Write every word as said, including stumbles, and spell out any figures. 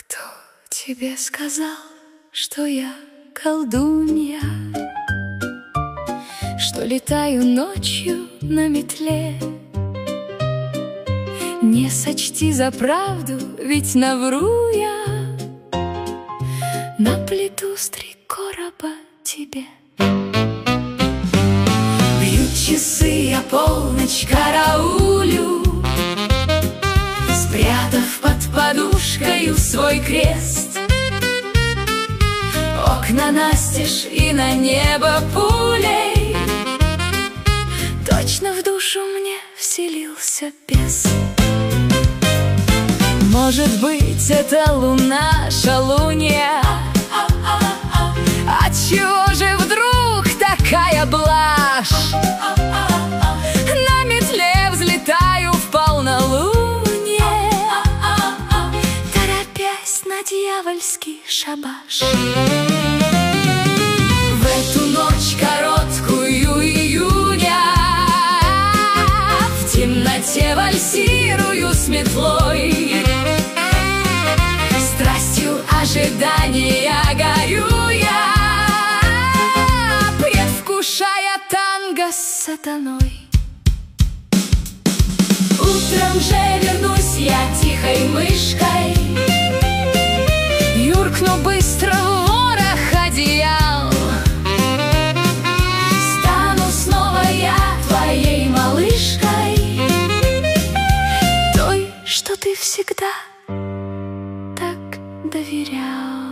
Кто тебе сказал, что я колдунья, что летаю ночью на метле? Не сочти за правду, ведь навру я, наплету с три короба тебе. Бьют часы, я полночь караулю, спрятав под подушкою свой крест. Окна настежь и на небо пулей, точно в душу мне вселился бес. Может быть, это луна шалунья? Отчего же вдруг такая блажь? На метле взлетаю в полнолуние, торопясь на дьявольский шабаш. В эту ночь короткую июня в темноте вальсирую с метлой, страстью ожидания горю я, предвкушая танго с сатаной. Утром же вернусь я тихой мышкой, юркну быстро в ворох одеял, стану снова я твоей малышкой, той, что ты всегда так доверял.